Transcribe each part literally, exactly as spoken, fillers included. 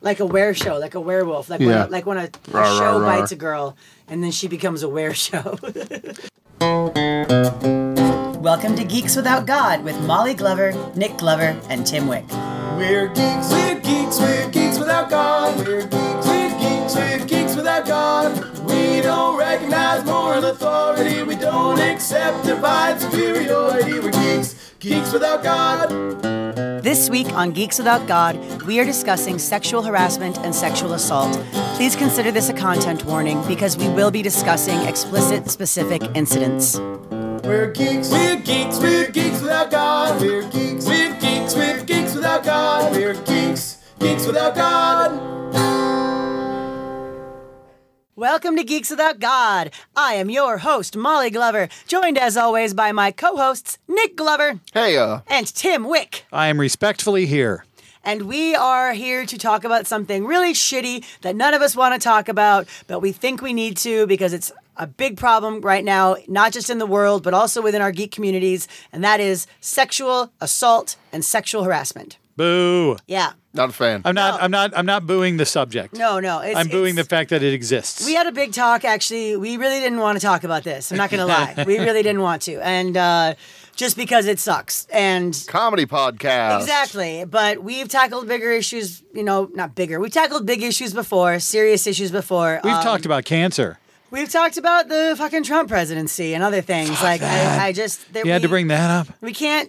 Like a were show, like a werewolf, like Yeah. when a, like when a, a Rawr, show rawr, rawr. bites a girl and then she becomes a were show. Welcome to Geeks Without God with Molly Glover, Nick Glover, and Tim Wick. We're geeks, we're geeks, we're geeks without God. We're geeks, we're geeks, we're geeks without God. We don't recognize moral authority. We don't accept divine superiority. We're geeks, geeks without God. This week on Geeks Without God, we are discussing sexual harassment and sexual assault. Please consider this a content warning because we will be discussing explicit, specific incidents. We're geeks, we're geeks, we're geeks without God. We're geeks, we're geeks, we're geeks without God. We're geeks, geeks without God. Welcome to Geeks Without God. I am your host, Molly Glover, joined as always by my co-hosts, Nick Glover Hey, uh, and Tim Wick. I am respectfully here. And we are here to talk about something really shitty that none of us want to talk about, but we think we need to because it's a big problem right now, not just in the world, but also within our geek communities, and that is sexual assault and sexual harassment. Boo. Yeah. not a fan. I'm not No. I'm not I'm not booing the subject. No, no. It's, I'm booing it's, the fact that it exists. We had a big talk, actually. We really didn't want to talk about this. I'm not going to lie. We really didn't want to. And uh, just because it sucks. And Comedy podcast. exactly. But we've tackled bigger issues, you know, not bigger. We've tackled big issues before, serious issues before. We've Um, talked about cancer. We've talked about the fucking Trump presidency and other things. Fuck like, that. I, I just... that You had we- to bring that up. We can't...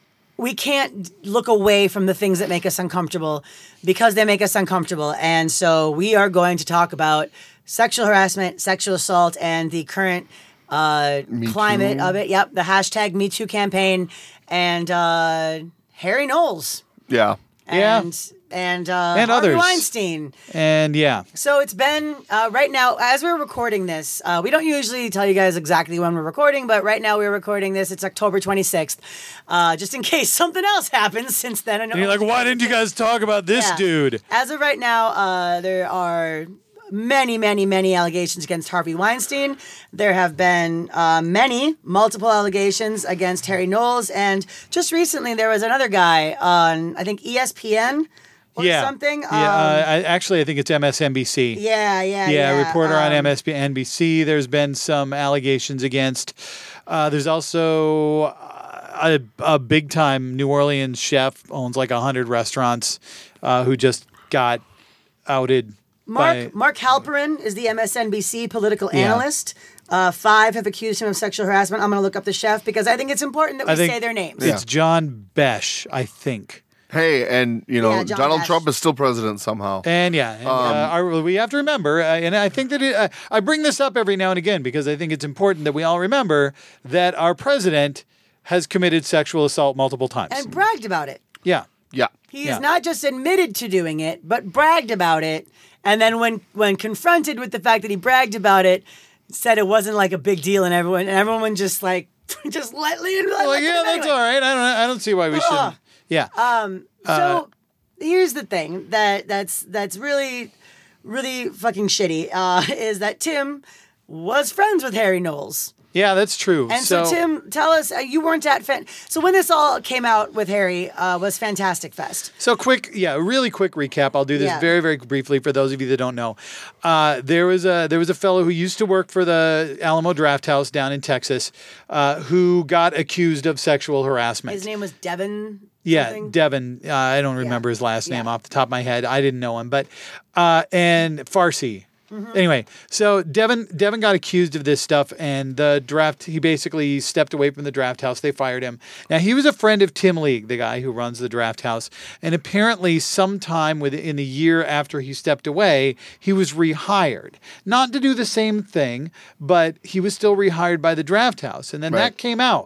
We can't look away from the things that make us uncomfortable because they make us uncomfortable. And so we are going to talk about sexual harassment, sexual assault, and the current uh, Me climate Too. of it. Yep, the hashtag Me Too campaign and uh, Harry Knowles. Yeah. Yeah. And, and, uh, And Harvey others. Weinstein. And yeah. So it's been, uh, right now, as we're recording this, uh, we don't usually tell you guys exactly when we're recording, but right now we're recording this. It's October twenty-sixth. Uh, just in case something else happens since then. I know And you're like, why didn't you guys talk about this Yeah. dude? As of right now, uh, there are many, many, many allegations against Harvey Weinstein. There have been uh, many, multiple allegations against Harry Knowles. And just recently, there was another guy on, I think, E S P N or yeah. something. Yeah. Um, uh, I, actually, I think it's M S N B C. yeah, yeah, Yeah, yeah. reporter on um, M S N B C. There's been some allegations against. Uh, there's also a, a big time New Orleans chef owns like a hundred restaurants, uh, who just got outed. by, Mark Mark Halperin is the M S N B C political Yeah. analyst. Uh, five have accused him of sexual harassment. I'm going to look up the chef because I think it's important that we I think say their names. It's John Besh, I think. Hey, and, you know, Yeah, John Donald Bash. Trump is still president somehow. And yeah, and, uh, our, we have to remember, uh, and I think that it, uh, I bring this up every now and again because I think it's important that we all remember that our president has committed sexual assault multiple times. And bragged about it. yeah. Yeah. He's Yeah. not just admitted to doing it, but bragged about it. And then when when confronted with the fact that he bragged about it, said it wasn't like a big deal, and everyone and everyone just like just let Liam. Let, Well, let yeah, him that's anyway. all right. I don't. I don't see why we shouldn't. Yeah. Um, Uh, so here's the thing that that's that's really really fucking shitty uh, is that Tim was friends with Harry Knowles. yeah, that's true. And so, Tim, tell us, uh, you weren't at Fan. So when this all came out with Harry, uh, was Fantastic Fest. So quick, yeah, really quick recap. I'll do this Yeah. very, very briefly for those of you that don't know. Uh, there was a there was a fellow who used to work for the Alamo Draft House down in Texas, uh, who got accused of sexual harassment. His name was Devin. Yeah, something? Devin. Uh, I don't remember his last name Yeah. off the top of my head. I didn't know him, but uh, and Farsi. Mm-hmm. Anyway, so Devin Devin got accused of this stuff, and the draft. He basically stepped away from the draft house. They fired him. Now he was a friend of Tim League, the guy who runs the draft house, and apparently, sometime within the year after he stepped away, he was rehired, not to do the same thing, but he was still rehired by the draft house, and then Right. that came out.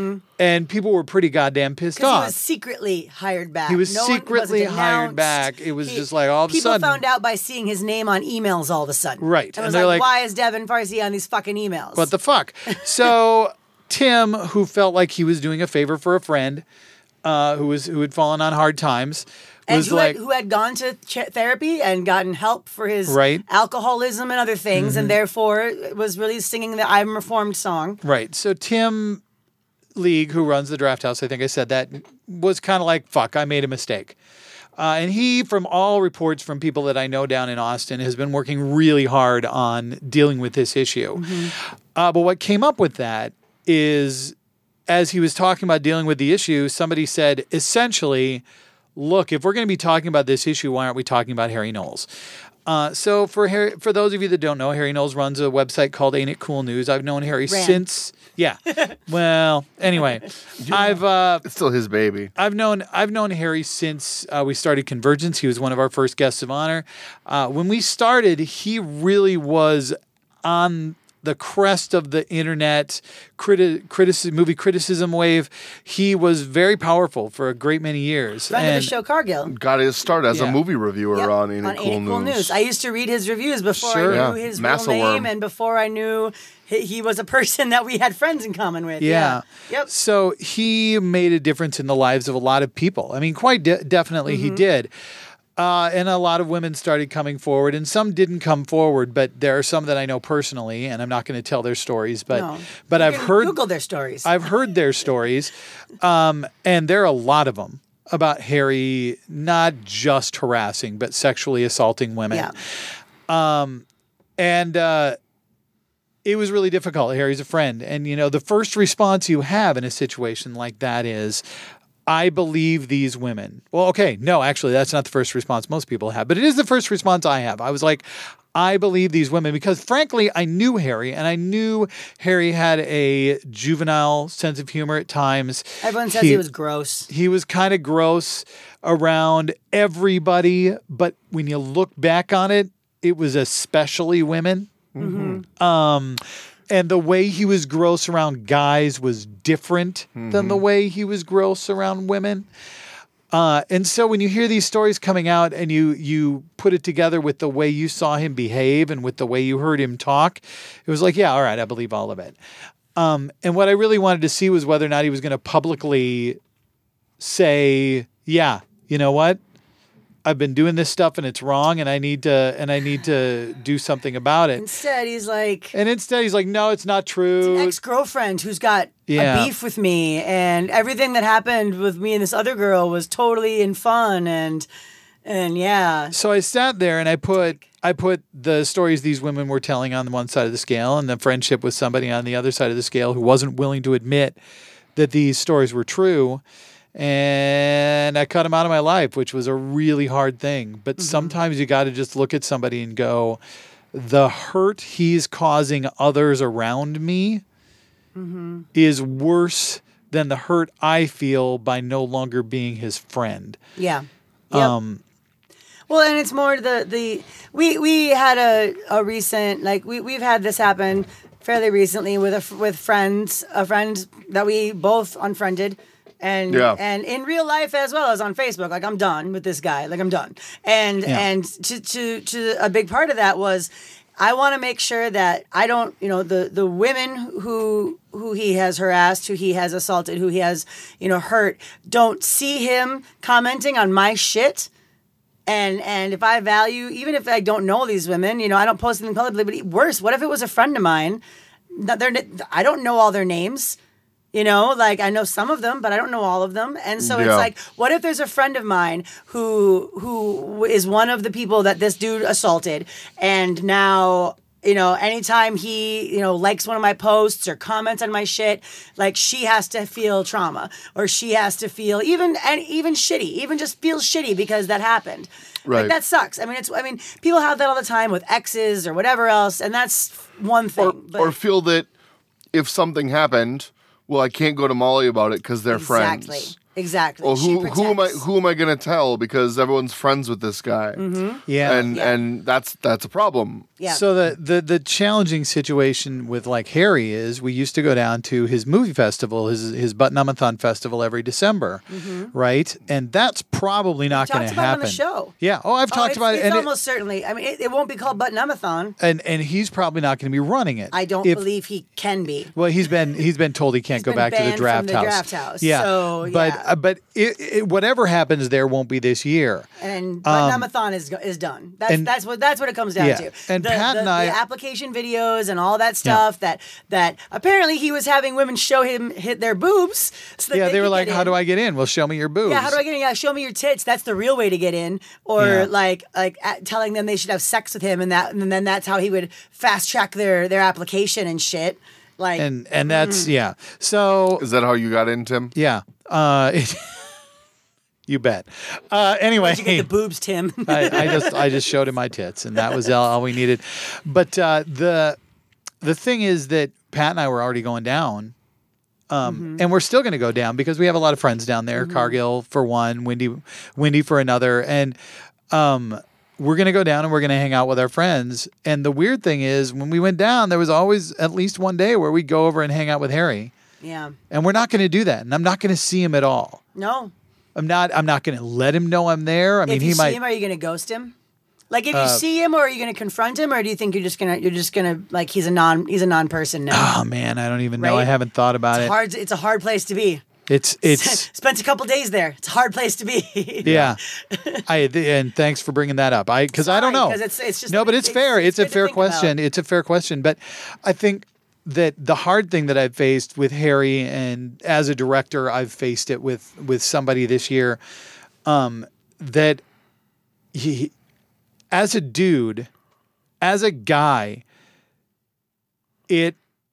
And people were pretty goddamn pissed Because off. he was secretly hired back. He was No one- secretly wasn't hired announced. back. It was He- just like all of a people sudden. found out by seeing his name on emails all of a sudden. Right. And, And was they're like, like- why is Devin Farsi on these fucking emails? What the fuck? So Tim, who felt like he was doing a favor for a friend, uh, who was who had fallen on hard times, and was who, like, had, who had gone to ch- therapy and gotten help for his Right. alcoholism and other things, Mm-hmm. and therefore was really singing the I'm Reformed song. right. So Tim League, who runs the draft house, I think I said that, was kind of like, fuck, I made a mistake. Uh, and he, from all reports from people that I know down in Austin, has been working really hard on dealing with this issue. Mm-hmm. Uh, but what came up with that is, as he was talking about dealing with the issue, somebody said, essentially, look, if we're going to be talking about this issue, why aren't we talking about Harry Knowles? Uh, so for Harry, for those of you that don't know, Harry Knowles runs a website called Ain't It Cool News. I've known Harry Ran. since, yeah. Well, anyway, I've uh, It's still his baby. I've known I've known Harry since uh, we started Convergence. He was one of our first guests of honor. Uh, when we started, he really was on the crest of the internet criti- critici- movie criticism wave. He was very powerful for a great many years. Friend of And- the show, Cargill. Got his start as Yeah. a movie reviewer Yep, on Ain't It Cool, Ain't It Cool News. News. I used to read his reviews before Sure. I knew Yeah. his Massa real name worm. and before I knew he, he was a person that we had friends in common with. Yeah. Yeah. Yep. So he made a difference in the lives of a lot of people. I mean, quite de- definitely Mm-hmm. he did. Uh, and a lot of women started coming forward, and some didn't come forward, but there are some that I know personally, and I'm not going to tell their stories, but No. but You I've can heard Google their stories. I've heard their stories, um, and there are a lot of them about Harry not just harassing, but sexually assaulting women. yeah. And uh, it was really difficult. Harry's a friend. And, you know, the first response you have in a situation like that is, I believe these women. Well, okay, no, actually, that's not the first response most people have, but it is the first response I have. I was like, I believe these women because, frankly, I knew Harry, and I knew Harry had a juvenile sense of humor at times. Everyone says he, was gross. He was kind of gross around everybody, but when you look back on it, it was especially women. Mm-hmm. Um, and the way he was gross around guys was different mm-hmm. than the way he was gross around women. Uh, and so when you hear these stories coming out and you you put it together with the way you saw him behave and with the way you heard him talk, it was like, yeah, all right, I believe all of it. Um, and what I really wanted to see was whether or not he was going to publicly say, yeah, you know what? I've been doing this stuff and it's wrong, and I need to and I need to do something about it. Instead, he's like And instead, he's like, no, it's not true. an ex-girlfriend who's got Yeah. a beef with me, and everything that happened with me and this other girl was totally in fun, and and yeah. So I sat there and I put I put the stories these women were telling on the one side of the scale and the friendship with somebody on the other side of the scale who wasn't willing to admit that these stories were true. And I cut him out of my life, which was a really hard thing. But mm-hmm. sometimes you got to just look at somebody and go, the hurt he's causing others around me mm-hmm. is worse than the hurt I feel by no longer being his friend. Yeah. Yep. Um, well, and it's more the the we we had a, a recent like we we've had this happen fairly recently with a with friends a friend that we both unfriended. And Yeah. and in real life as well as on Facebook, like I'm done with this guy, like I'm done. And Yeah. and to, to to a big part of that was I want to make sure that I don't, you know, the the women who who he has harassed, who he has assaulted, who he has, you know, hurt, don't see him commenting on my shit. And and if I value, even if I don't know these women, you know, I don't post anything publicly. But worse, what if it was a friend of mine? That they're, I don't know all their names. You know, like I know some of them, but I don't know all of them. And so it's Yeah. like, what if there's a friend of mine who who is one of the people that this dude assaulted, and now, you know, anytime he, you know, likes one of my posts or comments on my shit, like she has to feel trauma, or she has to feel even and even shitty, even just feel shitty because that happened. Right. Like that sucks. I mean, it's I mean, people have that all the time with exes or whatever else, and that's one thing. Or, but or feel that if something happened, well, I can't go to Molly about it because they're exactly. friends. Exactly. Well, She who who am I protects. who am I gonna tell because everyone's friends with this guy? Mm-hmm. yeah. And Yeah. and that's that's a problem. Yeah. So the, the the challenging situation with like Harry is we used to go down to his movie festival, his his Button-Umathon festival every December, right? And that's probably not going talked to about it happen. on the show. Yeah. Oh, I've Oh, talked it's, about it's it, and, almost certainly. I mean, it, it won't be called Button-Umathon. it and and he's probably not going to be running it. I don't If- believe he can be. Well, he's been he's been told he can't He's go been back to the banned draft from the house. draft house. Yeah, So, but yeah. uh, but it, it, whatever happens there won't be this year. And Button-a-thon is go- is done. That's and- that's what that's what it comes down Yeah. to. And the, Pat the, and I- the application videos and all that stuff that that apparently he was having women show him hit their boobs. So that Yeah, they, they were could like, get "How in. do I get in?" Well, show me your boobs. Yeah, how do I get in? Yeah, show me your tits. That's the real way to get in. Or Yeah. like like at, telling them they should have sex with him, and that and then that's how he would fast track their their application and shit. Like And and that's yeah. So Is that how you got in, Tim? yeah. Uh, it, you bet. Uh, anyway, you get the boobs, Tim. I, I just I just showed him my tits, and that was all, all we needed. But uh, the the thing is that Pat and I were already going down, um, Mm-hmm. and we're still going to go down because we have a lot of friends down there. Cargill for one, Windy, Windy for another, and um, we're going to go down and we're going to hang out with our friends. And the weird thing is, when we went down, there was always at least one day where we'd go over and hang out with Harry, Yeah. and we're not going to do that, and I'm not going to see him at all. No. I'm not. I'm not going to let him know I'm there. I mean, If you he see might. him, are you going to ghost him? Like if you Uh, see him, or are you going to confront him, or do you think you're just gonna you're just gonna like he's a non he's a non person now? Oh man, I don't even know. I Right? haven't thought about It's it. hard. It's a hard place to be. It's it's Spent a couple days there. It's a hard place to be. yeah. I and thanks for bringing that up. I because I don't Sorry, know. 'cause it's- it's just- no, but it's, it's- fair. it's It's, a good to fair think about. question. It's a fair question. But I think that the hard thing that I've faced with Harry, and as a director, I've faced it with with somebody this year. Um, that he, as a dude, as a guy, it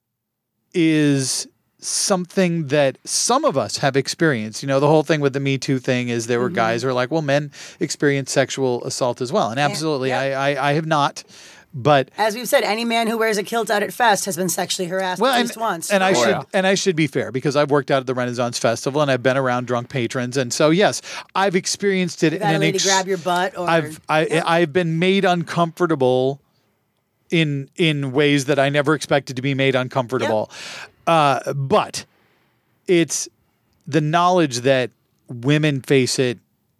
is something that some of us have experienced. You know, the whole thing with the Me Too thing is there were Mm-hmm. guys who are like, well, men experience sexual assault as well. And absolutely, Yep. I, I, I have not. But As we've said, any man who wears a kilt out at Fest has been sexually harassed well, at and, least once. and I Oh, should yeah. and I should be fair because I've worked out at the Renaissance Festival and I've been around drunk patrons, and so yes, I've experienced it. You've in had a an lady ex- grab your butt, or I've I, I've been made uncomfortable in in ways that I never expected to be made uncomfortable. Uh, but it's the knowledge that women face it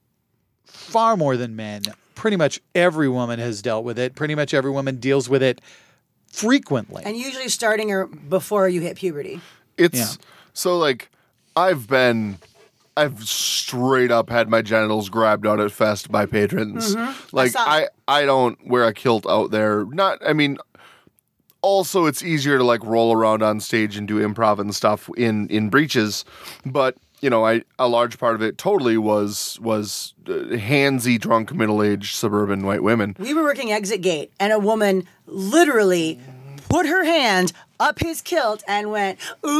far more than men. Pretty much every woman has dealt with it. Pretty much every woman deals with it frequently. and usually starting or before you hit puberty. It's Yeah. so like I've been I've straight up had my genitals grabbed out at Fest by patrons. Like saw I, it. I don't wear a kilt out there. Not I mean also it's easier to like roll around on stage and do improv and stuff in in breeches, but you know, I a large part of it totally was was uh, handsy, drunk, middle-aged suburban white women. We were working exit gate, and a woman literally put her hand up his kilt and went,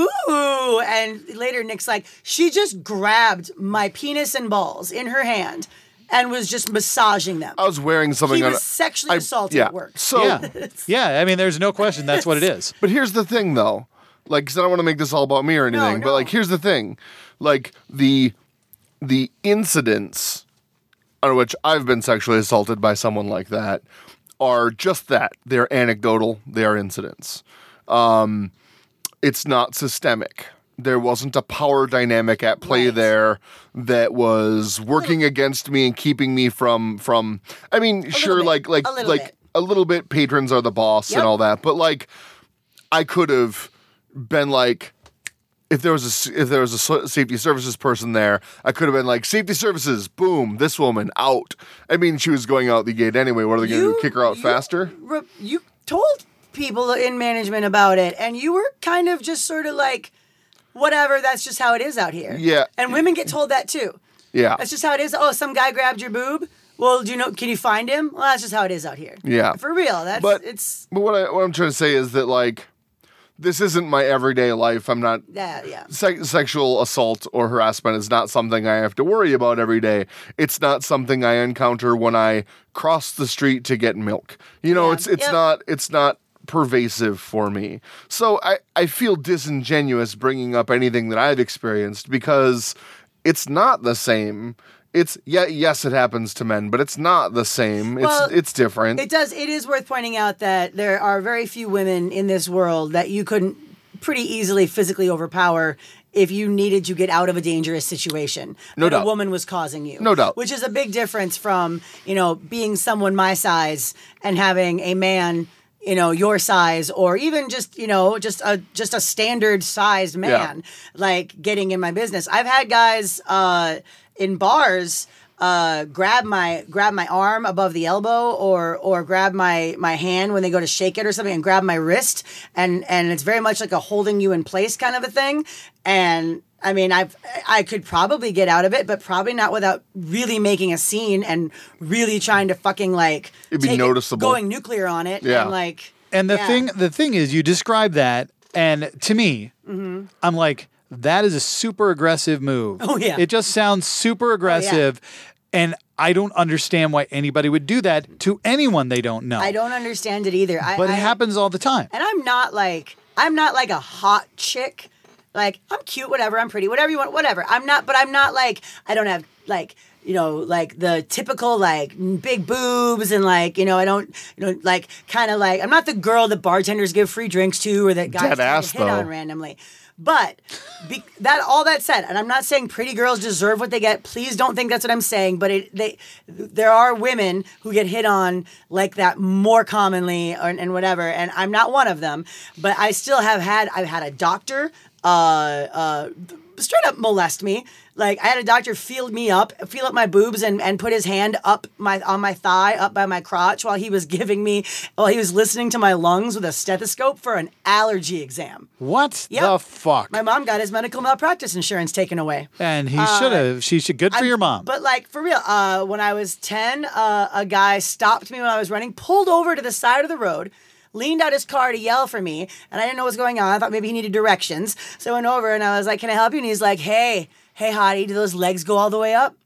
ooh. And later Nick's like, she just grabbed my penis and balls in her hand and was just massaging them. I was wearing something He on was sexually I- assaulted yeah. at work. So yeah, yeah. I mean, there's no question. That's what it is. But here's the thing, though. Like, 'cause I don't want to make this all about me or anything. But no. like, here's the thing. Like the the incidents on which I've been sexually assaulted by someone like that are just that. They're anecdotal. They are incidents. Um, it's not systemic. There wasn't a power dynamic at play Right. there that was working against me and keeping me from from. I mean, sure, bit. like like A little like bit. a little bit. Patrons are the boss Yep. and all that, but like. I could have been like, if there was a s- if there was a so- safety services person there, I could have been like, safety services, boom, this woman out. I mean, she was going out the gate anyway. What are they going to do? Kick her out you- faster? re- You told people in management about it, and you were kind of just sort of like, whatever, that's just how it is out here. Yeah. And women get told that too. Yeah, That's just how it is. Oh, some guy grabbed your boob. Well, do you know? Can you find him? Well, that's just how it is out here. Yeah. For real. That's but it's but what I what I'm trying to say is that like, this isn't my everyday life. I'm not. yeah, yeah. Se- sexual assault or harassment is not something I have to worry about every day. It's not something I encounter when I cross the street to get milk. You know, Yeah. it's it's Yep. not it's not pervasive for me. So I, I feel disingenuous bringing up anything that I've experienced because it's not the same. It's yeah, yes, it happens to men, but it's not the same. It's Well, it's different. It does. It is worth pointing out that there are very few women in this world that you couldn't pretty easily physically overpower if you needed to get out of a dangerous situation. No that doubt. a woman was causing you. No doubt. Which is a big difference from, you know, being someone my size and having a man you know, your size, or even just, you know, just a just a standard sized man, like getting in my business. I've had guys uh, in bars uh, grab my grab my arm above the elbow, or or grab my my hand when they go to shake it or something, and grab my wrist, and and it's very much like a holding you in place kind of a thing. And I mean, I've I could probably get out of it, but probably not without really making a scene and really trying to fucking like It'd be take noticeable. it, going nuclear on it, Yeah. and like. And the yeah. thing, the thing is, you describe that, and to me, Mm-hmm. I'm like, that is a super aggressive move. Oh, yeah. It just sounds super aggressive, and I don't understand why anybody would do that to anyone they don't know. I don't understand it either. I, but it I- happens all the time. And I'm not like I'm not like a hot chick. Like, I'm cute, whatever. I'm pretty, whatever you want, whatever. I'm not, but I'm not like I don't have like. You know, like the typical like big boobs, and like, you know, I don't, you know, like kind of like I'm not the girl that bartenders give free drinks to, or that guys Dead try ass, to hit on though. randomly. But be, that all that said, and I'm not saying pretty girls deserve what they get. Please don't think that's what I'm saying. But it, they, there are women who get hit on like that more commonly, or, and whatever. And I'm not one of them. But I still have had. I've had a doctor uh, uh, straight up molest me. Like, I had a doctor feel me up, feel up my boobs, and, and put his hand up my on my thigh, up by my crotch, while he was giving me, while he was listening to my lungs with a stethoscope for an allergy exam. What Yep. the fuck? My mom got his medical malpractice insurance taken away. and he should have. She should. Good for I'm- your mom. But like, for real, uh, when I was ten, uh, a guy stopped me when I was running, pulled over to the side of the road, leaned out his car to yell for me, and I didn't know what was going on. I thought maybe he needed directions. So I went over and I was like, "Can I help you?" And he's like, "Hey, hey, hottie, do those legs go all the way up?"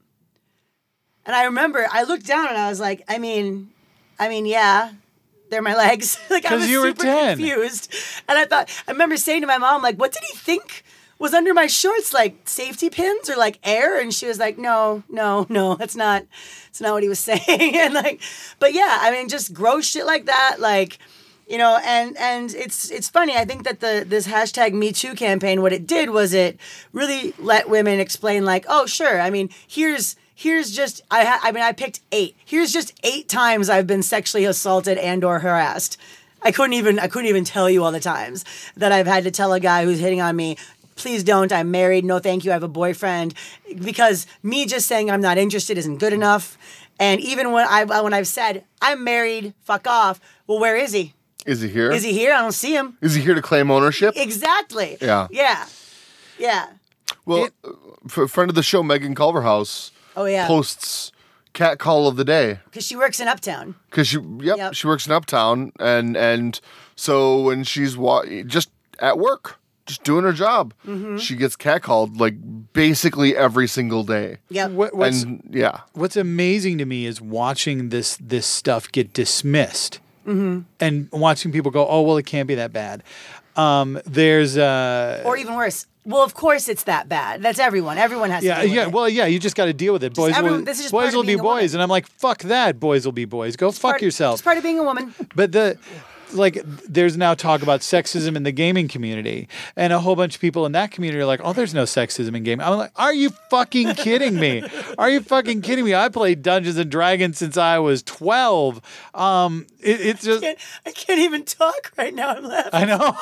And I remember I looked down and I was like, I mean, I mean, yeah, they're my legs. Like, I 'Cause was you were super ten. confused. And I thought, I remember saying to my mom, like, what did he think was under my shorts? Like safety pins or like air? And she was like, no, no, no, that's not, that's not what he was saying. And like, but yeah, I mean, just gross shit like that. Like, you know, and and it's it's funny. I think that the this hashtag Me Too campaign, what it did was it really let women explain, like, oh, sure. I mean, here's here's just I ha- I mean, I picked eight. Here's just eight times I've been sexually assaulted and or harassed. I couldn't even I couldn't even tell you all the times that I've had to tell a guy who's hitting on me, please don't. I'm married. No, thank you. I have a boyfriend. Because me just saying I'm not interested isn't good enough. And even when I when I've said I'm married, fuck off. Well, where is he? Is he here? Is he here? I don't see him. Is he here to claim ownership? Exactly. Yeah. Yeah. Yeah. Well, uh, f- friend of the show, Megan Culverhouse, Oh yeah. posts cat call of the day Because she works in Uptown. because she, yep, Yep. she works in Uptown, and and so when she's wa- just at work, just doing her job, Mm-hmm. she gets catcalled like basically every single day. Yep. What, what's And yeah, What's amazing to me is watching this this stuff get dismissed, Mm-hmm. and watching people go, "Oh, well, it can't be that bad." Um, there's uh, Or even worse. Well, of course it's that bad. That's everyone. Everyone has yeah, to deal with yeah. it. Well, yeah, you just got to deal with it. Boys everyone- will, this is just part boys of will be being a woman. boys, and I'm like, "Fuck that." Boys will be boys. Go fuck Part- yourself. It's part of being a woman. But the like there's now talk about sexism in the gaming community, and a whole bunch of people in that community are like, oh, there's no sexism in gaming. I'm like, are you fucking kidding me? Are you fucking kidding me? I played Dungeons and Dragons since I was twelve. Um, it, it's just I can't, I can't even talk right now. I'm laughing. I know.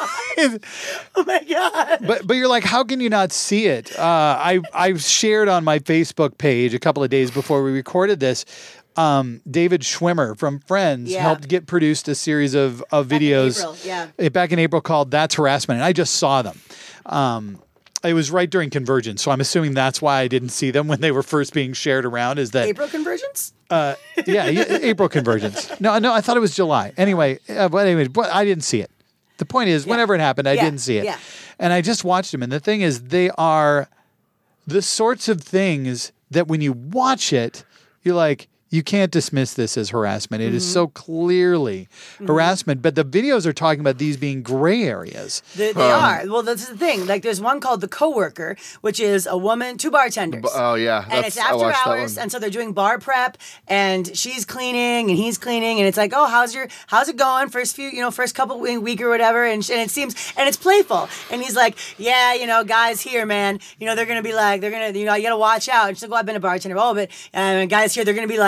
Oh my God. But but you're like, how can you not see it? Uh, I I shared on my Facebook page a couple of days before we recorded this. Um, David Schwimmer from Friends Yeah. helped get produced a series of of Back in videos April, yeah. eh, back in April called "That's Harassment," and I just saw them. Um, it was right during Convergence, so I'm assuming that's why I didn't see them when they were first being shared around. Is that April convergence? uh, yeah, yeah, April Convergence? No, no, I thought it was July. Anyway, uh, but anyway, but I didn't see it. The point is, whenever it happened, I Yeah, didn't see it. yeah. And I just watched them. And the thing is, they are the sorts of things that when you watch it, you're like, you can't dismiss this as harassment. It is Mm-hmm. so clearly harassment. But the videos are talking about these being gray areas. They, they are. Well, that's the thing. Like, there's one called The Coworker, which is a woman, two bartenders. oh yeah, And it's that's- I after watched that hours, one. and so they're doing bar prep, and she's cleaning, and he's cleaning, and it's like, oh, how's your, how's it going? First few, you know, first couple week, week or whatever, and, sh- and it seems, and it's playful, and he's like, yeah, you know, guys here, man, you know, they're gonna be like, they're gonna, you know, you gotta watch out. And she's like, well, I've been a bartender, oh, but uh, guys here, they're gonna be like,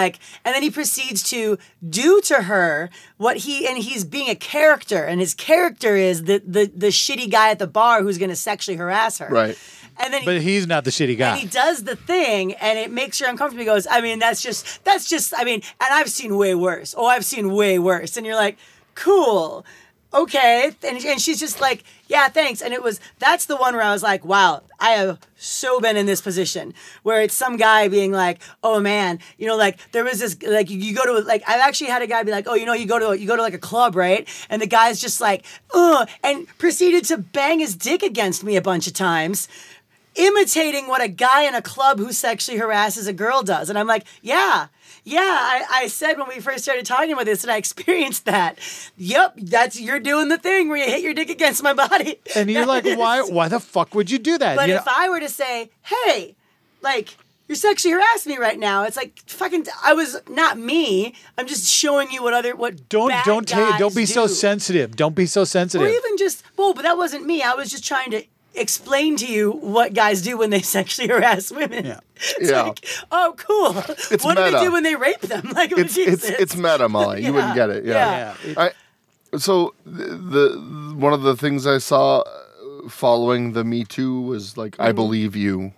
like, and then he proceeds to do to her what he, and he's being a character, and his character is the the, the shitty guy at the bar who's going to sexually harass her. Right. And then But he, he's not the shitty guy. and he does the thing, and it makes her uncomfortable. He goes, I mean, that's just, that's just, I mean, and I've seen way worse. Oh, I've seen way worse. And you're like, cool. Okay. And, and she's just like, yeah, thanks. And it was, that's the one where I was like, wow, I have so been in this position where it's some guy being like, oh man, you know, like there was this, like you go to, like, I've actually had a guy be like, oh, you know, you go to, you go to like a club, right? And the guy's just like, ugh, and proceeded to bang his dick against me a bunch of times, imitating what a guy in a club who sexually harasses a girl does. And I'm like, yeah, yeah, I, I said when we first started talking about this that I experienced that. Yep, that's, you're doing the thing where you hit your dick against my body. And you're like, why Why the fuck would you do that? But You if know- I were to say, hey, like, you're sexually harassing me right now, it's like, fucking, I was not me. I'm just showing you what other, what don't bad don't take, don't be guys so do. sensitive. Don't be so sensitive. Or even just, well, but that wasn't me. I was just trying to explain to you what guys do when they sexually harass women. Yeah. It's Yeah. like, oh, cool. It's what do meta. they do when they rape them? Like, It's Jesus. it's it's meta, Molly. You wouldn't Yeah. get it. Yeah. Yeah. It- I, so the, the one of the things I saw following the Me Too was like, I believe you.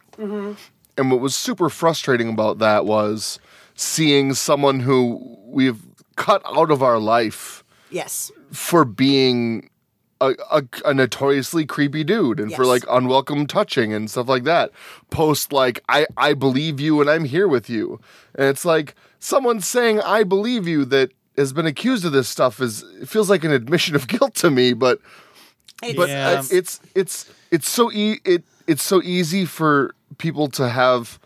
And what was super frustrating about that was seeing someone who we've cut out of our life Yes. for being a, a, a notoriously creepy dude and for Yes. like unwelcome touching and stuff like that. Post like, I, I believe you and I'm here with you. And it's like someone saying, I believe you, that has been accused of this stuff is, it feels like an admission of guilt to me, but It's, but Yeah. uh, it's it's it's so e- it it's so easy for people to have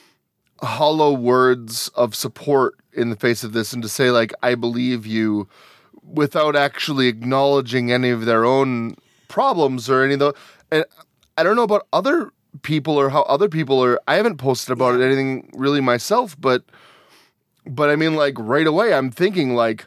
hollow words of support in the face of this and to say like I believe you without actually acknowledging any of their own problems or any of the and I don't know about other people or how other people are. I haven't posted about it anything really myself, but but I mean like right away I'm thinking like,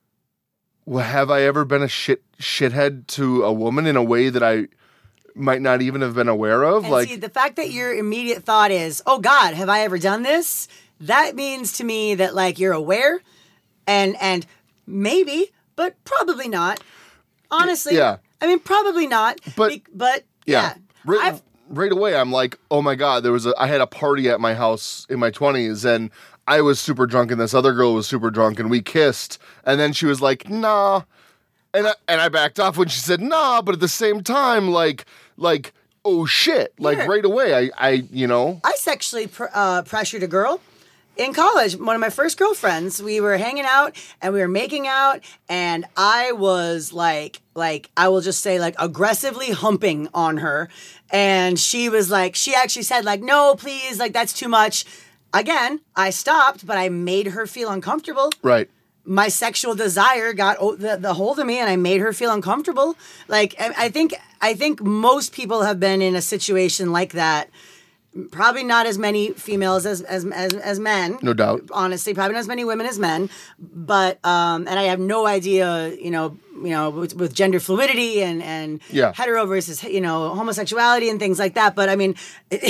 well, have I ever been a shit shithead to a woman in a way that I might not even have been aware of? and like, see, the fact that your immediate thought is, oh God, have I ever done this? That means to me that like you're aware and and maybe, but probably not. Honestly. Yeah. I mean, probably not. But- Be- but yeah, yeah. right, I've, right away I'm like, oh my God, there was a, I had a party at my house in my twenties and I was super drunk and this other girl was super drunk and we kissed and then she was like, nah. And I, and I backed off when she said nah, but at the same time, like, like, oh shit, like Here. right away, I, I, you know, I sexually pr- uh, pressured a girl in college. One of my first girlfriends. We were hanging out and we were making out, and I was like, like I will just say, like aggressively humping on her, and she was like, she actually said, like, no, please, like that's too much. Again, I stopped, but I made her feel uncomfortable. right. My sexual desire got o- the, the hold of me and I made her feel uncomfortable. Like, I, I think, I think most people have been in a situation like that. Probably not as many females as, as, as, as men. No doubt. Honestly, probably not as many women as men. But, um, and I have no idea, you know, you know, with, with gender fluidity and, and Yeah. hetero versus, you know, homosexuality and things like that. But I mean,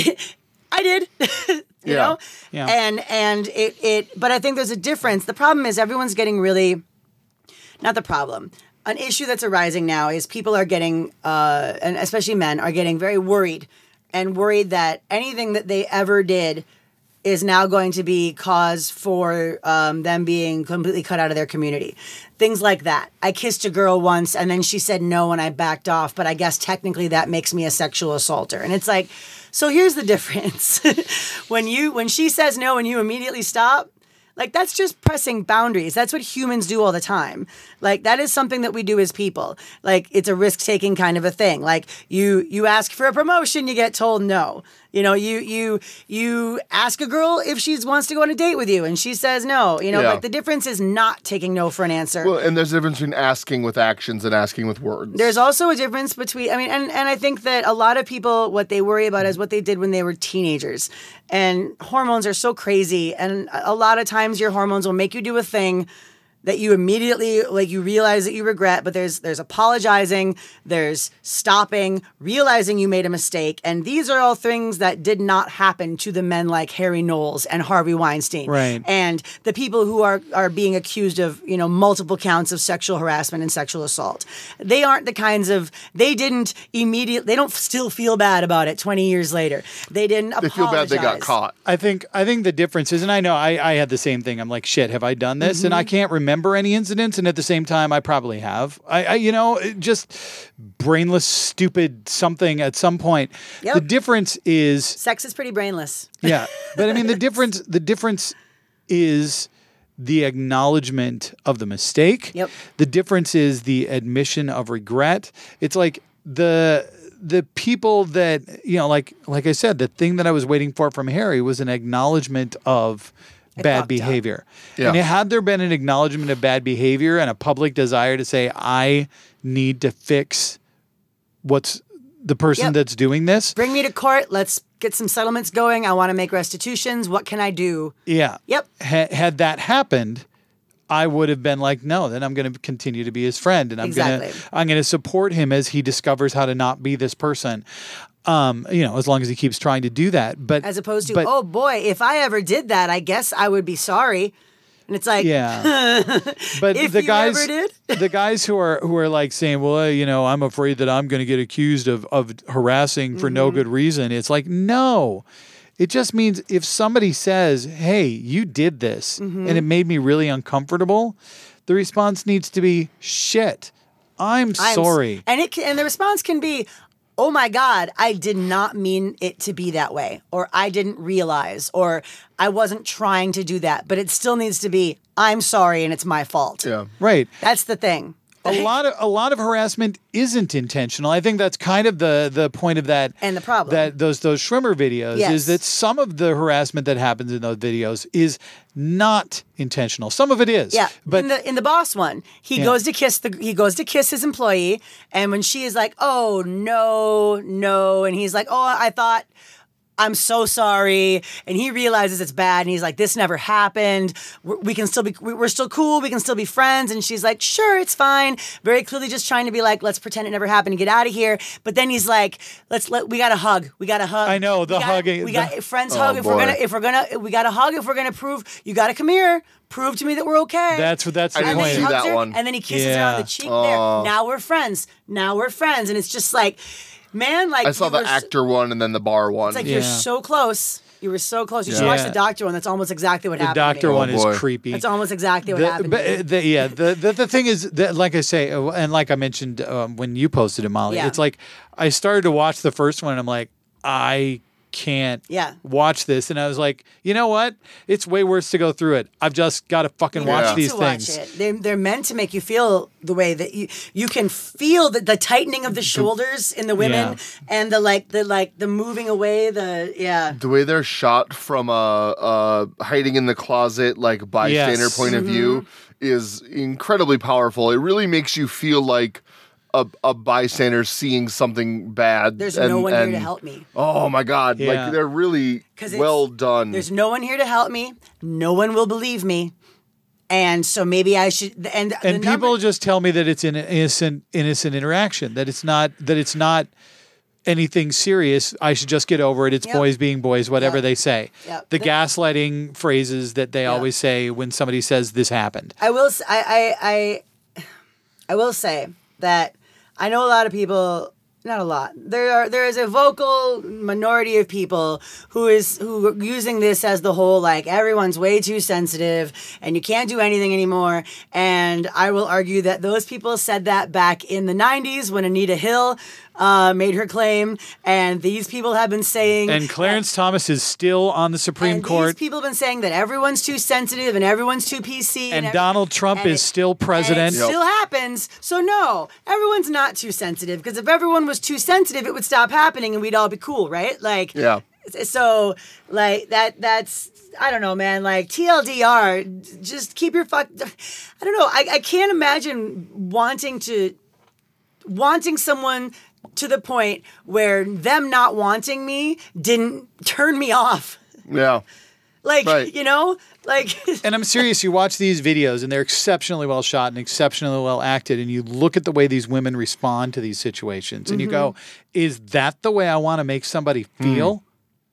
I did. You Yeah. know, Yeah. and and it it. But I think there's a difference. The problem is everyone's getting really, not the problem. An issue that's arising now is people are getting, uh, and especially men are getting very worried, and worried that anything that they ever did is now going to be cause for um, them being completely cut out of their community. Things like that. I kissed a girl once and then she said no and I backed off, but I guess technically that makes me a sexual assaulter. And it's like, so here's the difference. when you when she says no and you immediately stop, like that's just pressing boundaries. That's what humans do all the time. Like that is something that we do as people. Like it's a risk-taking kind of a thing. Like you you ask for a promotion, you get told no. You know, you you you ask a girl if she wants to go on a date with you and she says no. You know, Yeah. like the difference is not taking no for an answer. Well, and there's a difference between asking with actions and asking with words. There's also a difference between, I mean, and, and I think that a lot of people, what they worry about is what they did when they were teenagers. And hormones are so crazy. And a lot of times your hormones will make you do a thing that you immediately like you realize that you regret, but there's there's apologizing, there's stopping, realizing you made a mistake, and these are all things that did not happen to the men like Harry Knowles and Harvey Weinstein, Right. and the people who are are being accused of you know multiple counts of sexual harassment and sexual assault. They aren't the kinds of they didn't immediately they don't still feel bad about it twenty years later. They didn't They apologize. feel bad they got caught. I think I think the difference is, and I know I, I had the same thing. I'm like, shit, have I done this? And I can't remember any incidents, and at the same time, I probably have. I, I you know, it just brainless, stupid something at some point. Yep. The difference is, Sex is pretty brainless. yeah, but I mean, the difference the difference is the acknowledgement of the mistake. Yep. The difference is the admission of regret. It's like the the people that, you know, like like I said, the thing that I was waiting for from Harry was an acknowledgement of bad fucked up. behavior. Yeah. And had there been an acknowledgement of bad behavior and a public desire to say, I need to fix what's the person Yep. that's doing this. Bring me to court. Let's get some settlements going. I want to make restitutions. What can I do? Yeah. Yep. Ha- had that happened, I would have been like, no, then I'm going to continue to be his friend, and I'm going Exactly. to I'm going to support him as he discovers how to not be this person. Um, you know, as long as he keeps trying to do that. But As opposed to, but, oh boy, if I ever did that, I guess I would be sorry. And it's like, yeah. But If the you guys, ever did. the guys who are who are like saying, well, uh, you know, I'm afraid that I'm going to get accused of of harassing for Mm-hmm. no good reason. It's like, no. It just means if somebody says, hey, you did this Mm-hmm. and it made me really uncomfortable, the response needs to be, shit, I'm, I'm- sorry. And it can, and the response can be, oh my God, I did not mean it to be that way, or I didn't realize, or I wasn't trying to do that. But it still needs to be, I'm sorry and it's my fault. Yeah. Right. That's the thing. A lot of a lot of harassment isn't intentional. I think that's kind of the the point of that And the problem. that those those Schwimmer videos Yes. is that some of the harassment that happens in those videos is not intentional. Some of it is. Yeah, But in the in the boss one, he Yeah. goes to kiss the he goes to kiss his employee, and when she is like, "Oh no, no," and he's like, "Oh, I thought." I'm so sorry. And he realizes it's bad. And he's like, this never happened. We're, we can still be, we're still cool. We can still be friends. And she's like, sure, it's fine. Very clearly just trying to be like, let's pretend it never happened and get out of here. But then he's like, let's let, we got to hug. We got to hug. I know, the We gotta- hugging- We got the- friends Oh, hug. If we're boy. going to, if we're going to, we got to hug. If we're going to prove, you got to come here. Prove to me that we're okay. that's what that's I the didn't And then point. he see hugs that her, one. and then he kisses her on Yeah. the cheek. Oh. There, now we're friends. Now we're friends, and it's just like, man, like I saw you the were so- actor one and then the bar one. It's like Yeah. you're so close. You were so close. You should Yeah. watch Yeah. the doctor one. That's almost exactly what The happened. doctor to me. one Oh, boy. is creepy. That's almost exactly what The- happened. but, to me. uh, the- yeah, the, the the thing is that, like I say, uh, and like I mentioned um, when you posted it, Molly, Yeah. it's like I started to watch the first one, and I'm like, I can't Yeah. watch this, and I was like, you know what? It's way worse to go through it. I've just got to fucking You watch Yeah. need these to things. Watch it. They're, they're meant to make you feel the way that you you can feel the, the tightening of the shoulders in the women Yeah. and the like the like the moving away the yeah the way they're shot from a, a hiding in the closet, like bystander Yes. point of view, is incredibly powerful. It really makes you feel like a, a bystander seeing something bad. There's and- no one here and- to help me. Oh my God! Yeah. Like they're really 'Cause it's- well done. There's no one here to help me. No one will believe me. And so maybe I should and the And people number- just tell me that it's an innocent innocent interaction, that it's not that it's not anything serious. I should just get over it. It's Yep. boys being boys, whatever Yep. they say. Yep. The The- gaslighting phrases that they always say when somebody says this happened. I will. s- I. I. I, I will say that I know a lot of people. Not a lot. There are. There is a vocal minority of people who is who are using this as the whole like everyone's way too sensitive and you can't do anything anymore. And I will argue that those people said that back in the nineties when Anita Hill uh, made her claim, and these people have been saying. And Clarence Thomas is still on the Supreme and Court. These people have been saying that everyone's too sensitive and everyone's too P C. And ev- Donald Trump and is still president. And it Yep. still happens. So no, everyone's not too sensitive. Because if everyone was too sensitive, it would stop happening and we'd all be cool, right? Like, Yeah. So like that. That's I don't know, man. Like T L D R, just keep your fuck. I don't know. I, I can't imagine wanting to wanting someone to the point where them not wanting me didn't turn me off. yeah. Like, Right. you know, like. And I'm serious, you watch these videos and they're exceptionally well shot and exceptionally well acted, and you look at the way these women respond to these situations and you go, Mm-hmm. is that the way I want to make somebody feel?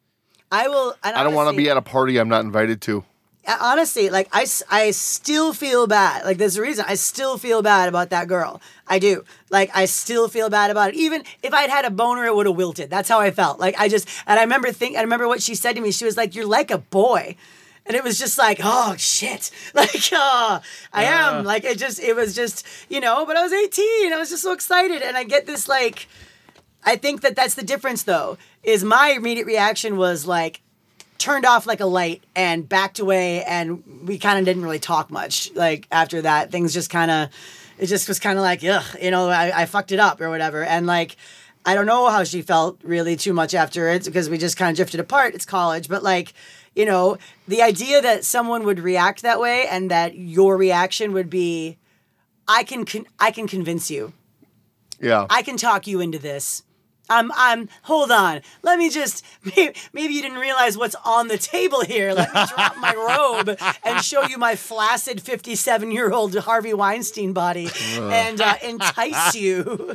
I will. And I don't want to honestly- be at a party I'm not invited to. Honestly, like I, s- I still feel bad. Like there's a reason I still feel bad about that girl. I do. Like I still feel bad about it. Even if I'd had a boner, it would have wilted. That's how I felt. Like I just and I remember think I remember what she said to me. She was like, "You're like a boy," and it was just like, "Oh shit!" Like, oh, I am. Like it just it was just you know. But I was eighteen. I was just so excited, and I get this like. I think that that's the difference, though. Is my immediate reaction was like. Turned off like a light and backed away, and we kind of didn't really talk much. Like after that, things just kind of, it just was kind of like, ugh, you know, I, I fucked it up or whatever. And like, I don't know how she felt really too much after it because we just kind of drifted apart. It's college, but like, you know, the idea that someone would react that way and that your reaction would be, I can, con- I can convince you. Yeah. I can talk you into this. I'm, I'm, hold on. Let me just, maybe, maybe you didn't realize what's on the table here. Let me drop my robe and show you my flaccid fifty-seven-year-old Harvey Weinstein body and uh, entice you.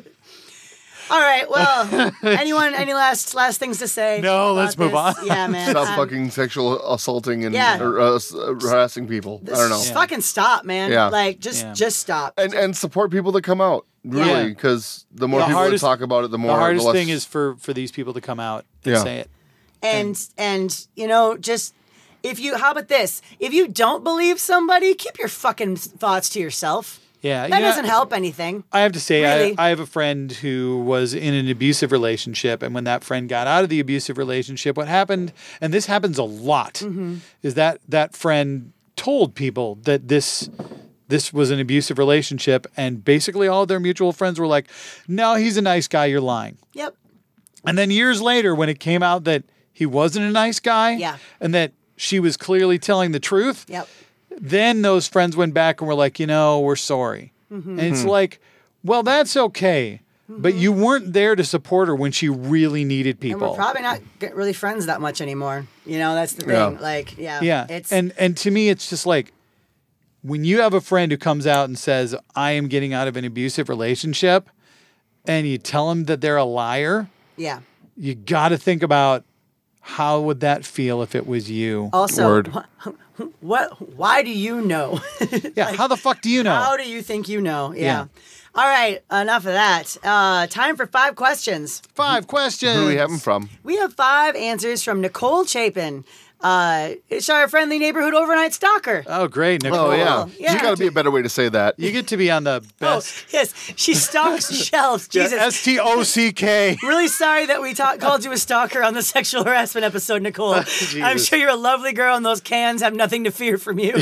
All right, well, anyone, any last last things to say? No, about let's move this? on. Yeah, man. Stop Um, fucking sexual assaulting and Yeah. or, uh, s- uh, harassing people. I don't know. Just fucking stop, man. Yeah. Like, just Yeah. just stop. And and support people that come out. Really, Yeah. because the more The people hardest- that talk about it, the more The hardest less, thing is for, for these people to come out and Yeah. say it. and and you know just if you how about this if you don't believe somebody keep your fucking thoughts to yourself Yeah, that yeah. doesn't help anything. I have to say, Really? I, I have a friend who was in an abusive relationship, and when that friend got out of the abusive relationship, what happened, and this happens a lot, Mm-hmm. is that that friend told people that this this was an abusive relationship, and basically all of their mutual friends were like, "No, he's a nice guy. You're lying." Yep. And then years later, when it came out that he wasn't a nice guy, Yeah. and that she was clearly telling the truth, Yep. then those friends went back and were like, you know, we're sorry. Mm-hmm. And it's like, well, that's okay. But you weren't there to support her when she really needed And we're people. probably not get really friends that much anymore. You know, that's the thing. Yeah. Like, yeah. yeah. It's and and to me, it's just like when you have a friend who comes out and says, I am getting out of an abusive relationship, and you tell them that they're a liar, yeah. you got to think about how would that feel if it was you? Also, Word. wh- what? Why do you know? yeah. How the fuck do you know? How do you think you know? Yeah. Yeah. All right. Enough of that. Uh, time for five questions. Five questions. Who do we have them from? We have five answers from Nicole Chapin. Uh, it's our friendly neighborhood overnight stalker. Oh, great, Nicole. Oh yeah, Yeah. there's got to be a better way to say that. You get to be on the Oh, best. yes. She stalks shelves. Jesus. S T O C K. Really sorry that we ta- called you a stalker on the sexual harassment episode, Nicole. I'm sure you're a lovely girl, and those cans have nothing to fear from you.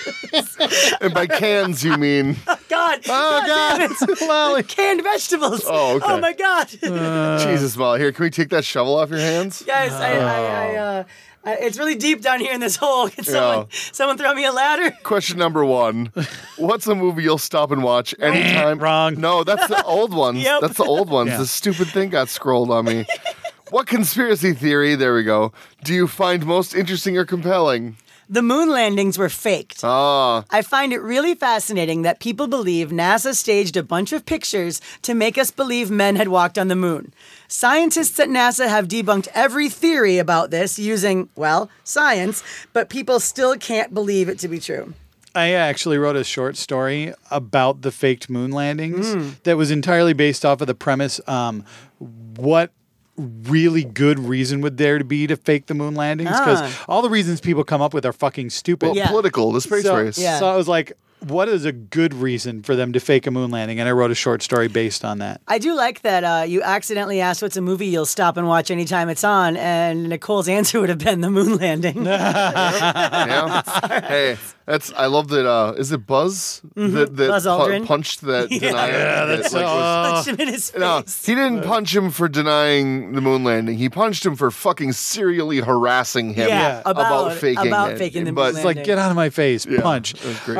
And by cans, you mean God. Oh, God. damn it. Molly. Canned vegetables. Oh, okay. Oh, my God. Jesus, Molly. Here, can we take that shovel off your hands? Guys, I, I, I, uh, I, it's really deep down here in this hole. Can someone, someone throw me a ladder? Question number one: what's a movie you'll stop and watch anytime? Wrong. No, that's the old ones. Yep. That's the old ones. Yeah. The stupid thing got scrolled on me. What conspiracy theory? There we go. Do you find most interesting or compelling? The moon landings were faked. Ah, I find it really fascinating that people believe NASA staged a bunch of pictures to make us believe men had walked on the moon. Scientists at NASA have debunked every theory about this using, well, science, but people still can't believe it to be true. I actually wrote a short story about the faked moon landings that was entirely based off of the premise um, what really good reason would there to be to fake the moon landings? Because Ah. all the reasons people come up with are fucking stupid. well, Yeah. political. The space so, race. Yeah. so I was like, what is a good reason for them to fake a moon landing? And I wrote a short story based on that. I do like that uh, you accidentally asked what's a movie you'll stop and watch anytime it's on, and Nicole's answer would have been the moon landing. Yeah. Hey, that's. I love that. Uh, is it Buzz that, that Buzz pu- Aldrin. punched that Yeah. denier? Yeah, that, that's like, was- Punch him in his face. No, he didn't punch him for denying the moon landing. He punched him for fucking serially harassing him Yeah, about, about- faking about it. faking the but moon It's like, get out of my face, punch. that's great. All right. Uh,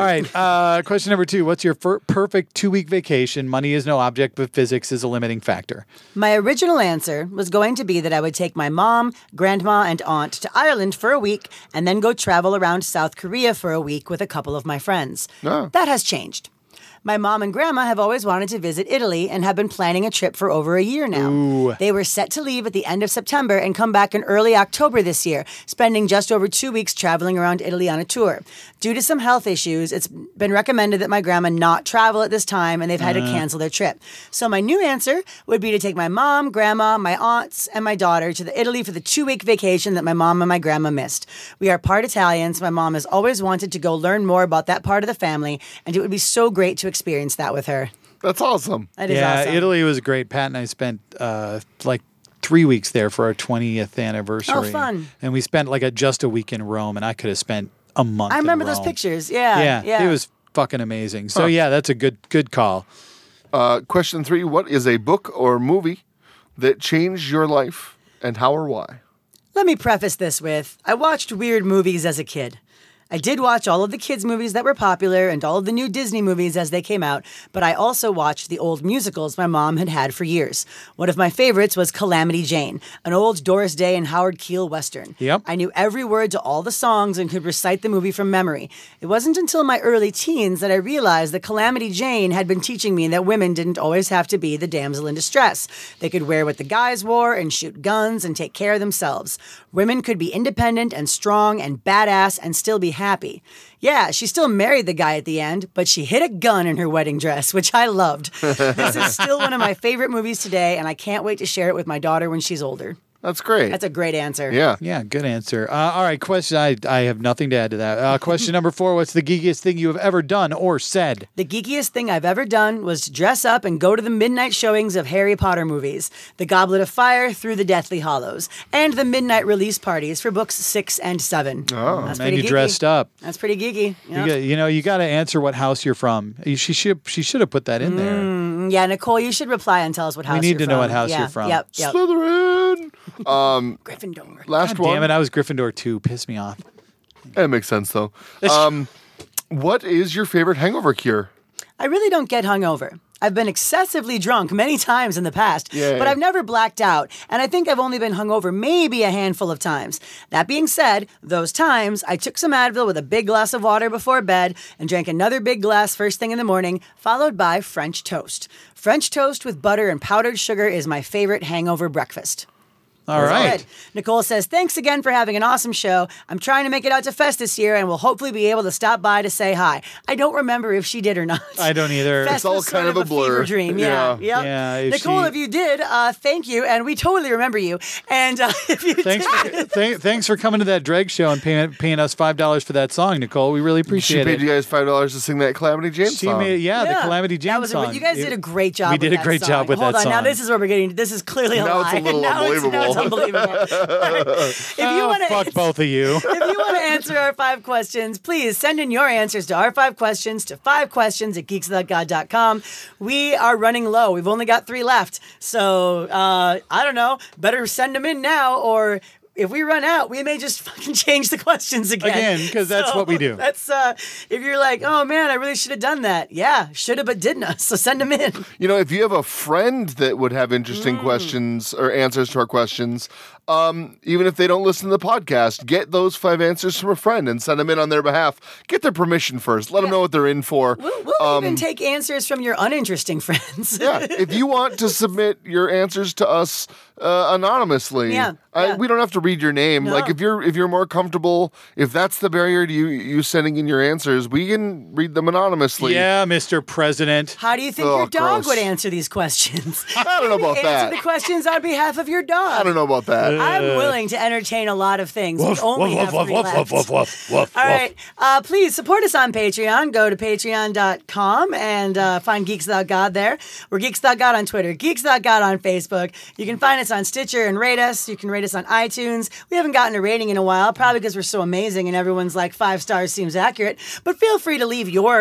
Uh, question number two. What's your fir- perfect two-week vacation? Money is no object, but physics is a limiting factor. My original answer was going to be that I would take my mom, grandma, and aunt to Ireland for a week and then go travel around South Korea for a week with a couple of my friends. Oh. That has changed. My mom and grandma have always wanted to visit Italy and have been planning a trip for over a year now. Ooh. They were set to leave at the end of September and come back in early October this year, spending just over two weeks traveling around Italy on a tour. Due to some health issues, it's been recommended that my grandma not travel at this time, and they've had to cancel their trip. So my new answer would be to take my mom, grandma, my aunts, and my daughter to the Italy for the two-week vacation that my mom and my grandma missed. We are part Italian, so my mom has always wanted to go learn more about that part of the family, and it would be so great to experience that with her. That's awesome. That is yeah, awesome. Italy was great. Pat and I spent uh, like three weeks there for our twentieth anniversary. Oh, fun. And we spent like a, just a week in Rome, and I could have spent a month I remember in those Rome. pictures. Yeah. Yeah, Yeah. it was fucking amazing. So yeah, that's a good good call. Uh, question three. What is a book or movie that changed your life and how or why? Let me preface this with, I watched weird movies as a kid. I did watch all of the kids' movies that were popular and all of the new Disney movies as they came out, but I also watched the old musicals my mom had had for years. One of my favorites was Calamity Jane, an old Doris Day and Howard Keel Western. Yep. I knew every word to all the songs and could recite the movie from memory. It wasn't until my early teens that I realized that Calamity Jane had been teaching me that women didn't always have to be the damsel in distress. They could wear what the guys wore and shoot guns and take care of themselves. Women could be independent and strong and badass and still be happy. Yeah, she still married the guy at the end, but she hid a gun in her wedding dress, which I loved. This is still one of my favorite movies today, and I can't wait to share it with my daughter when she's older. That's great. That's a great answer. yeah. Yeah, good answer. Uh, all right, question. I I have nothing to add to that. Uh, question number four. What's the geekiest thing you have ever done or said? The geekiest thing I've ever done was to dress up and go to the midnight showings of Harry Potter movies, The Goblet of Fire through the Deathly Hallows, and the midnight release parties for books six and seven. Oh, That's Man, pretty you geeky. dressed up. That's pretty geeky. You, Yep. got, you know, you got to answer what house you're from. You- She should she should have put that in there. Yeah, Nicole, you should reply and tell us what house need you're to from. know what house Yeah, you're from. Yep, yep. Slytherin. Gryffindor. Last God one. damn it, I was Gryffindor too. Piss me off. That makes sense though. Um, what is your favorite hangover cure? I really don't get hungover. I've been excessively drunk many times in the past, Yay. but I've never blacked out, and I think I've only been hungover maybe a handful of times. That being said, those times, I took some Advil with a big glass of water before bed and drank another big glass first thing in the morning, followed by French toast. French toast with butter and powdered sugar is my favorite hangover breakfast. All right. Good. Nicole says, thanks again for having an awesome show. I'm trying to make it out to Fest this year and will hopefully be able to stop by to say hi. I don't remember if she did or not. I don't either. Fest It's all was kind sort of a blur. fever dream. Yeah. Yeah. Yep. Yeah, if Nicole, she- if you did, uh, thank you. And we totally remember you. And uh, if you Thanks did, for, th- thanks for coming to that drag show and paying, paying us five dollars for that song, Nicole. We really She appreciate paid it. you guys five dollars to sing that Calamity Jane She song. made yeah, the Yeah. Calamity Jane that was a, song. you guys It- did a great job. We with did a that great song. job with Hold that on, now song. this is where we're getting. This is clearly a Now lie. it's a little now It's, now it's unbelievable. unbelievable. if you Oh, want to, fuck both of you. if you want to answer our five questions, please send in your answers to our five questions to five questions at geeks without god dot com. We are running low. We've only got three left. So, uh, I don't know. Better send them in now, or if we run out, we may just fucking change the questions again. Again, 'cause that's what we do. That's, uh, if you're like, oh man, I really should have done that. Yeah, should have, but didn't. So send them in. You know, if you have a friend that would have interesting Mm. questions or answers to our questions, um, even if they don't listen to the podcast, get those five answers from a friend and send them in on their behalf. Get their permission first. Let them know what they're in for. We'll, we'll even take answers from your uninteresting friends. Yeah, if you want to submit your answers to us uh, anonymously, Yeah, I, yeah. we don't have to read your name. No. Like if you're if you're more comfortable, if that's the barrier to you you sending in your answers, we can read them anonymously. Yeah, Mister President. How do you think Oh, your dog gross. would answer these questions? I don't know about Answer that. the questions on behalf of your dog. I don't know about that. I'm willing to entertain a lot of things. We only have three left. All right. Uh, please support us on Patreon. Go to patreon dot com and uh, find Geeks Without God there. We're Geeks Without God on Twitter, Geeks Without God on Facebook. You can find us on Stitcher and rate us. You can rate us on iTunes. We haven't gotten a rating in a while, probably because we're so amazing and everyone's like five stars seems accurate. But feel free to leave your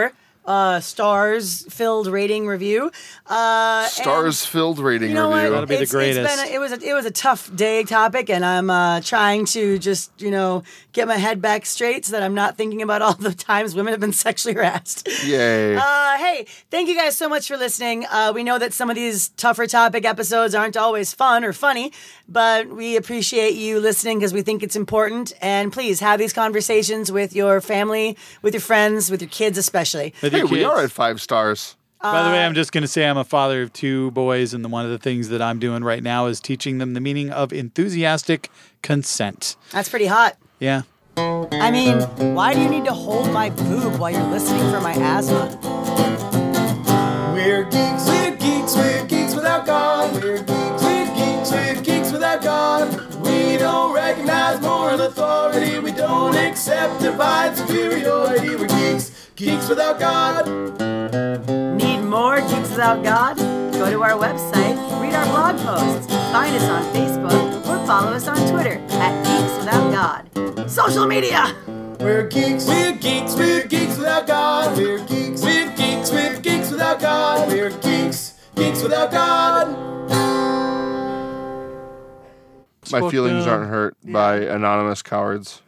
uh, stars-filled rating review. Uh, and- Stars-filled rating You know review. what? That'll be the It's- it's greatest. been a- it was a, it was a tough day topic, and I'm uh, trying to just you know get my head back straight so that I'm not thinking about all the times women have been sexually harassed. Yay. Uh, hey, thank you guys so much for listening. Uh, we know that some of these tougher topic episodes aren't always fun or funny, but we appreciate you listening because we think it's important. And please have these conversations with your family, with your friends, with your kids especially. With Hey, your we kids. are at five stars. By the way, I'm just going to say I'm a father of two boys, and the, one of the things that I'm doing right now is teaching them the meaning of enthusiastic consent. That's pretty hot. Yeah. I mean, why do you need to hold my boob while you're listening for my asthma? We're geeks, we're geeks, we're geeks without God. We're geeks, we're geeks, we're geeks without God. We don't recognize moral authority. We don't accept divine superiority. We're geeks, geeks without God. Need more Geeks Without God? Go to our website, read our blog posts, find us on Facebook, or follow us on Twitter at Geeks Without God. Social media! We're geeks, we're geeks, we're geeks without God. We're geeks, we're geeks, we're geeks without God. We're geeks, geeks without God. My Spoke feelings down. aren't hurt by anonymous cowards.